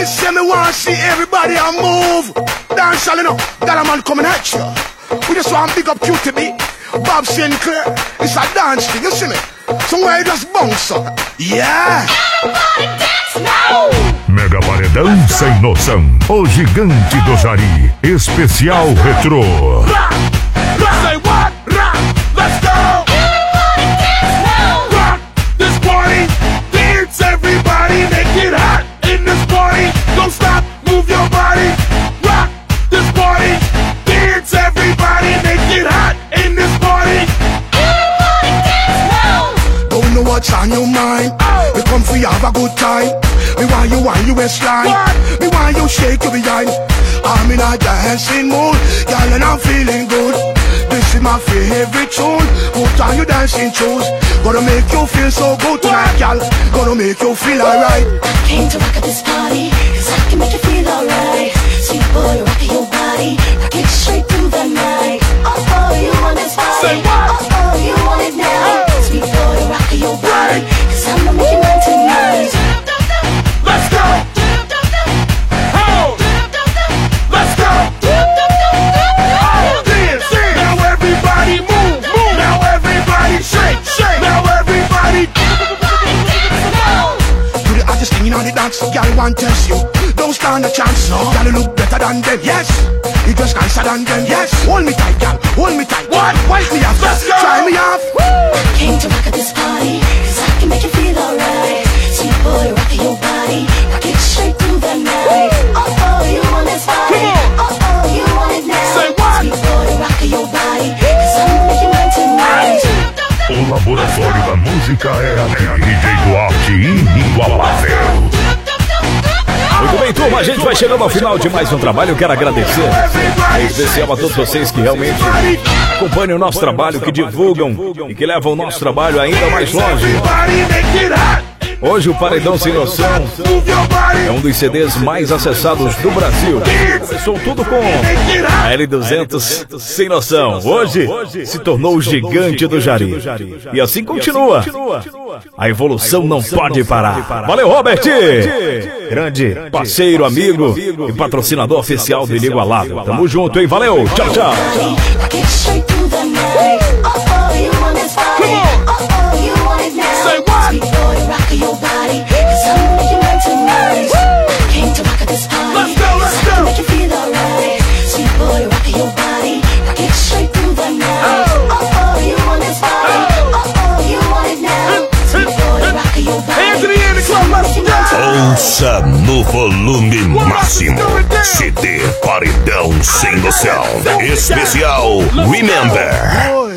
say me want to see everybody a move. Dance all you know, that a man coming at you. We just want to big up QTB, Bob Sinclair. It's a dance thing, you see me? Somewhere you just bounce up. Yeah. Everybody dance now. Mega Paredão Sem Noção. O Gigante do Jari. Especial Retrô. Say what? Let's go. Everybody dance now. Rock this party. Dance everybody. Make it hot in this party. Don't stop, move your body. Rock this party. Dance everybody. Make it hot in this party. Everybody dance now. Don't know what's on your mind. We come for you have a good time. Me want you waistline. Me want you shake your behind. I'm in a dancing mood, girl, and I'm feeling good. This is my favorite tune. Put on your dancing shoes. Gonna make you feel so good tonight, girl. Gonna make you feel alright. I came to rock at this party, cause I can make you feel alright. Sweet boy, rock your body, rock it straight through the night. Oh, you want this body? Say what? Oh, you want it now? Sweet boy, rock your body, cause I'ma make you mine tonight. Let's go. Oh. Let's go. Dance. Now everybody move. Now everybody shake. Now everybody. Do the hottest thing on the dance, girl want test you. Don't stand a chance, no. Girl, you look better than them, yes. You just nicer than them, yes. Hold me tight, girl, hold me tight. What? Wipe me off, let's go. Try me off. I came to rock at this party, cause I can make you feel alright. Sweet boy, rock your body, rock it straight through the night. Oh, you want this body? Oh, you want it now? Say what? Sweet boy, rock your body, cause I'ma make you mine tonight. O laboratório da música é aqui. DJ Duarte inigualável. Muito bem, turma, a gente vai chegando ao final de mais um trabalho. Eu quero agradecer em especial a todos vocês que realmente acompanham o nosso trabalho, que divulgam e que levam o nosso trabalho ainda mais longe. Hoje o Paredão Sem Noção é um dos CDs mais acessados do Brasil. Começou tudo com a L200 Sem Noção. Hoje se tornou o Gigante do Jari. E assim continua. A evolução não pode parar. Valeu, Robert! Grande parceiro, amigo e patrocinador oficial do Inigualável. Tamo junto, hein? Valeu! Tchau, tchau! Say what? Your body, cause I'ma make you mine tonight. Came to rock at this party, Let's go. make you feel alright. Sweet boy, rock your body, rock it straight through the night. Oh, you want this body? Oh, you want it now? Sweet boy, rock your body. Hands in the air, the club, let's go. Ouça no volume máximo. CD Paredão Sem Noção. Especial Remember.